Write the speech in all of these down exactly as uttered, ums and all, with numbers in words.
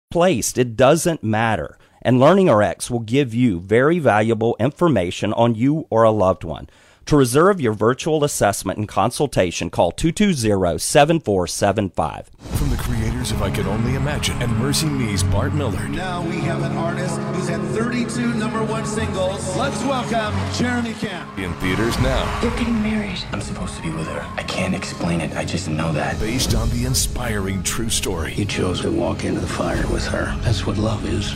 placed. It doesn't matter. And LearningRx will give you very valuable information on you or a loved one. To reserve your virtual assessment and consultation, call two two zero, seven four seven five. From the creators of I Can Only Imagine and Mercy Me's Bart Millard. Now we have an artist who's had thirty-two number one singles. Let's welcome Jeremy Camp. In theaters now. You're getting married. I'm supposed to be with her. I can't explain it. I just know that. Based on the inspiring true story. You chose to walk into the fire with her. That's what love is.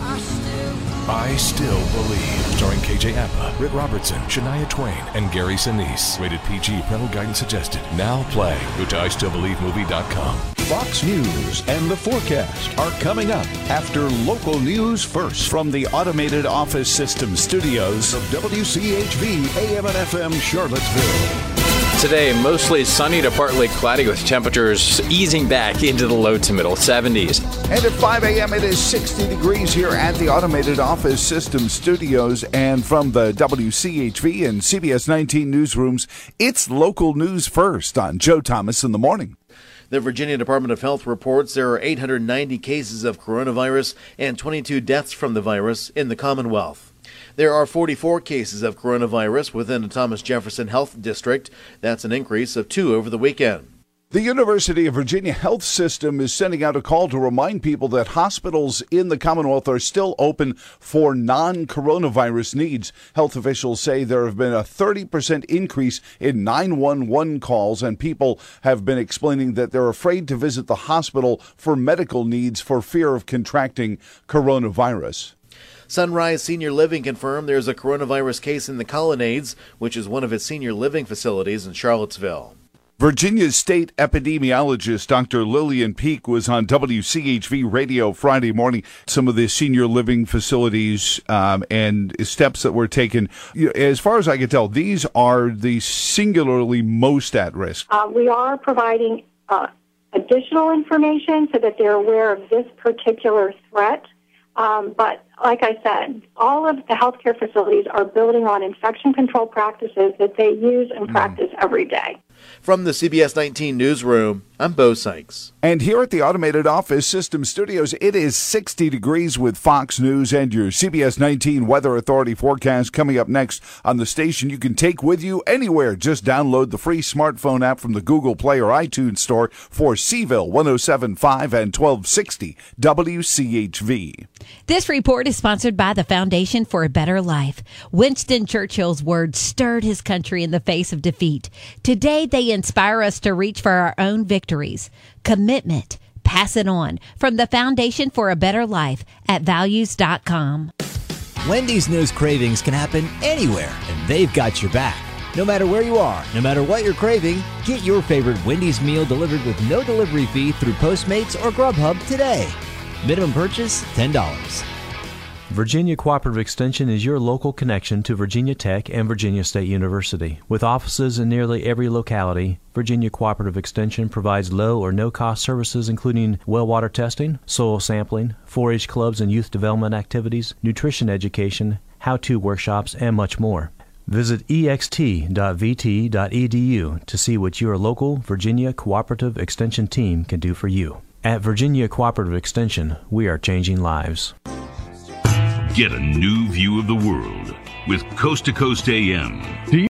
I Still Believe. Starring K J Apa, Britt Robertson, Shania Twain, and Gary Sinise. Rated P G. Parental guidance suggested. Now play. Go to I Still Believe Movie dot com. Fox News and the forecast are coming up after local news first from the Automated Office System studios of W C H V A M and F M Charlottesville. Today, mostly sunny to partly cloudy with temperatures easing back into the low to middle seventies. And at five a.m. it is sixty degrees here at the Automated Office System studios, and from the W C H V and C B S nineteen newsrooms, it's local news first on Joe Thomas in the morning. The Virginia Department of Health reports there are eight hundred ninety cases of coronavirus and twenty-two deaths from the virus in the Commonwealth. There are forty-four cases of coronavirus within the Thomas Jefferson Health District. That's an increase of two over the weekend. The University of Virginia Health System is sending out a call to remind people that hospitals in the Commonwealth are still open for non-coronavirus needs. Health officials say there have been a thirty percent increase in nine one one calls, and people have been explaining that they're afraid to visit the hospital for medical needs for fear of contracting coronavirus. Sunrise Senior Living confirmed there's a coronavirus case in the Colonnades, which is one of its senior living facilities in Charlottesville. Virginia's state epidemiologist, Doctor Lillian Peek, was on W C H V radio Friday morning. Some of the senior living facilities um, and steps that were taken. As far as I can tell, these are the singularly most at risk. Uh, we are providing uh, additional information so that they're aware of this particular threat. Um, but like I said, all of the healthcare facilities are building on infection control practices that they use and practice mm. every day. From the C B S nineteen newsroom, I'm Bo Sykes. And here at the Automated Office System studios, it is sixty degrees with Fox News and your C B S nineteen Weather Authority forecast coming up next on the station you can take with you anywhere. Just download the free smartphone app from the Google Play or iTunes store for Seville one oh seven point five and twelve sixty W C H V. This report is sponsored by the Foundation for a Better Life. Winston Churchill's words stirred his country in the face of defeat. Today, they inspire us to reach for our own victories. Commitment. Pass it on. From the Foundation for a Better Life at values dot com. Wendy's knows cravings can happen anywhere, and they've got your back. No matter where you are, no matter what you're craving, get your favorite Wendy's meal delivered with no delivery fee through Postmates or Grubhub today. Minimum purchase, ten dollars. Virginia Cooperative Extension is your local connection to Virginia Tech and Virginia State University. With offices in nearly every locality, Virginia Cooperative Extension provides low or no-cost services including well water testing, soil sampling, four H clubs and youth development activities, nutrition education, how-to workshops, and much more. Visit e x t dot v t dot e d u to see what your local Virginia Cooperative Extension team can do for you. At Virginia Cooperative Extension, we are changing lives. Get a new view of the world with Coast to Coast A M.